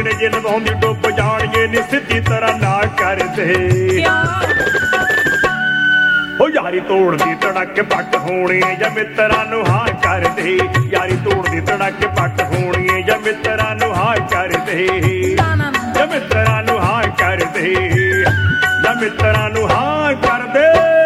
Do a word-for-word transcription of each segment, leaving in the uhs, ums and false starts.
ਜਿਹੜੇ ਜੇ ਲਵਾਉਂਦੀ ਡੁੱਬ ਜਾਣਗੇ ਨੀ ਸਿੱਧੀ ਤਰ੍ਹਾਂ ਨਾ ਕਰਦੇ। ਉਹ ਯਾਰੀ ਤੋੜਦੀ ਧੜਕ ਪੱਟ ਹੋਣੀ ਜਾਂ ਮਿੱਤਰਾਂ ਨੂੰ ਹਾਂ ਕਰਦੇ। ਯਾਰੀ ਤੋੜਦੀ ਧੜਕ ਪੱਟ ਹੋਣੀ ਜਾਂ ਮਿੱਤਰਾਂ ਨੂੰ ਹਾਂ ਕਰਦੇ। ਜਾਂ ਮਿੱਤਰਾਂ ਨੂੰ ਹਾਂ ਕਰਦੇ। ਜਾਂ ਮਿੱਤਰਾਂ ਨੂੰ ਹਾਂ ਕਰਦੇ।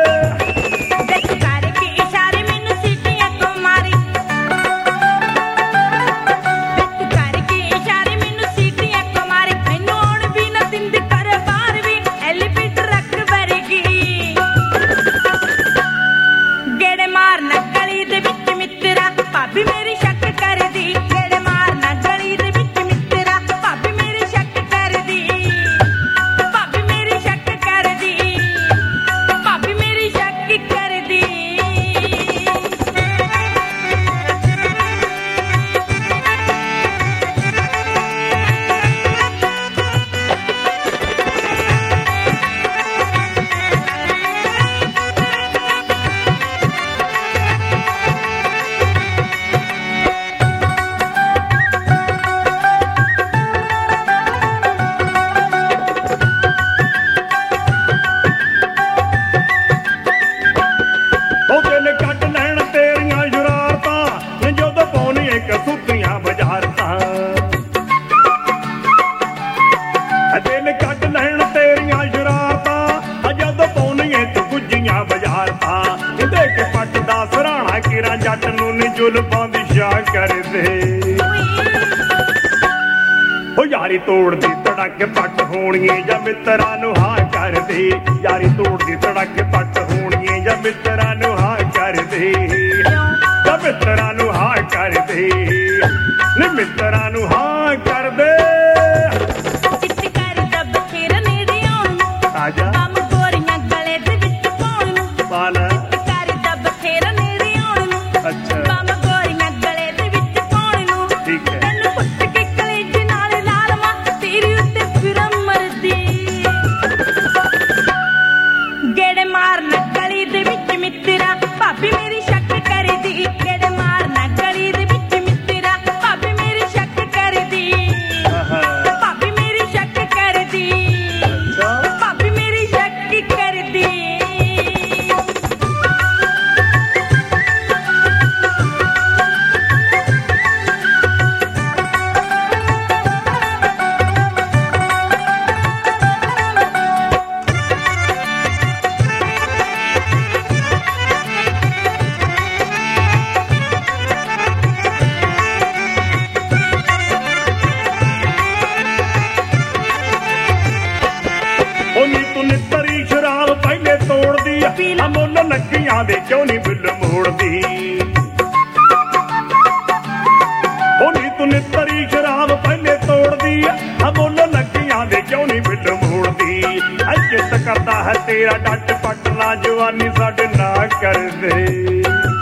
ਜੱਟ ਨੂੰ ਨੀ ਜ਼ੁਲਫਾਂ ਦੀ ਸ਼ਾਹ ਕਰਦੇ। ਉਹ ਯਾਰੀ ਤੋੜਦੀ ਧੜਕ ਪੱਟ ਹੋਣੀਏ ਜਾਂ ਮਿੱਤਰਾਂ ਨੂੰ ਹਾਂ ਕਰਦੇ। ਯਾਰੀ ਤੋੜਦੀ ਧੜਕ ਪੱਟ ਹੋਣੀਏ ਜਾਂ ਮਿੱਤਰਾਂ ਨੂੰ ਹਾਂ ਕਰਦੇ। ਜਾਂ ਮਿੱਤਰਾਂ ਨੂੰ ਹਾਂ ਕਰਦੇ। ਨੀ ਮਿੱਤਰਾਂ ਨੂੰ ਹਾਂ ਕਰਦੇ। ਆਜਾ ਮੁੱਲ ਨੱਕੀਆਂ ਦੇ ਕਿਉਂ ਨੀ ਬਿੱਲ ਮੋੜਦੀ। ਉਹ ਨੀ ਤੂੰ ਨਿੱਤਰੀ ਸ਼ਰਾਬ ਪਹਿਲੇ ਤੋੜਦੀ ਆ ਮੁੱਲ ਨੱਕੀਆਂ ਦੇ ਕਿਉਂ ਨੀ ਬਿੱਲ ਮੋੜਦੀ। ਇੱਜ਼ਤ ਕਰਦਾ ਹੈ ਤੇਰਾ ਡੱਟ ਪੱਟ ਨਾ ਜਵਾਨੀ ਸਾਡੇ ਨਾ ਕਰਦੇ।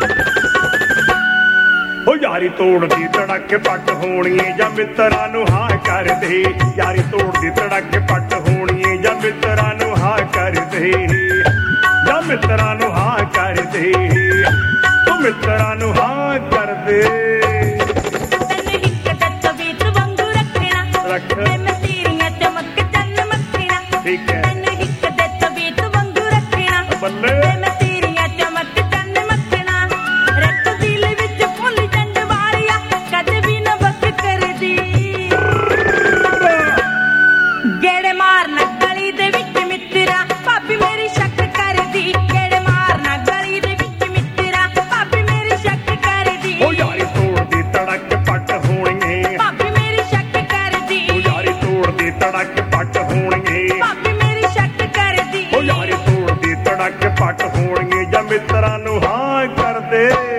ਉਹ ਯਾਰੀ ਤੋੜਦੀ ਧੜਕ ਪੱਟ ਹੋਣੀਏ ਜਾਂ ਮਿੱਤਰਾਂ ਨੂੰ ਹਾਂ ਕਰਦੇ। ਯਾਰੀ ਤੋੜਦੀ ਧੜਕ ਪੱਟ ਹੋਣੀਏ ਜਾਂ ਮਿੱਤਰਾਂ ਨੂੰ ਹਾਂ ਕਰਦੇ। ਜਾਂ ਮਿੱਤਰਾਂ ਨੂੰ ਹਾਂ ਕਰਦੇ। ਤੂੰ ਮਿੱਤਰਾਂ ਨੂੰ ਹਾਂ ਕਰਦੇ। ਤੈਨੂੰ ਹਿੱਕ ਤੇ ਤਬੀਤ ਵਾਂਗੂ ਰੱਖਣਾ ਰੱਖ ਮੈਂ ਤੇਰੀਆਂ ਚਮਕ ਚੰਨ ਮੱਖਣਾ। ਠੀਕ ਹੈ ਤੈਨੂੰ ਹਿੱਕ ਤੇ ਤਬੀਤ ਵਾਂਗੂ ਰੱਖਣਾ ਬੱਲੇ ਮੈਂ ਤੇਰੀਆਂ ਚਮਕ ਚੰਨ ਮੱਖਣਾ। ਰੱਖ ਦਿਲ ਵਿੱਚ ਫੁੱਲ ਜੰਡ ਵਾਲਿਆ ਕਦੇ ਵੀ ਨਾ ਵਕ ਕਰਦੀ। ਗੇੜੇ ਮਾਰਨਾ ਗਲੀ ਦੇ ਵਿੱਚ ਮਿੱਤਰਾ ਭਾਬੀ ਮੇਰੀ ਸ਼ੱਕ ਕਰਦੀ। ਗੇੜੇ ਮਾਰਨਾ ਗਲੀ ਦੇ ਵਿੱਚ ਮਿੱਤਰਾ ਭਾਬੀ ਮੇਰੀ ਸ਼ੱਕ ਕਰਦੀ। ਉਹ ਯਾਰੀ ਤੋੜਦੀ ਧੜਕ ਪੱਟ ਹੋਣੀਏ ਭਾਬੀ ਮੇਰੀ ਸ਼ੱਕ ਕਰਦੀ। ਉਹ ਯਾਰੀ ਤੋੜਦੀ ਧੜਕ ਪੱਟ ਹੋਣੀਏ ਭਾਬੀ ਮੇਰੀ ਸ਼ੱਕ ਕਰਦੀ। ਉਹ ਯਾਰੀ ਤੋੜਦੀ ਧੜਕ ਪੱਟ ਹੋਣੀਏ ਜਾਂ ਮਿੱਤਰਾਂ ਨੂੰ ਹਾਂ ਕਰਦੇ।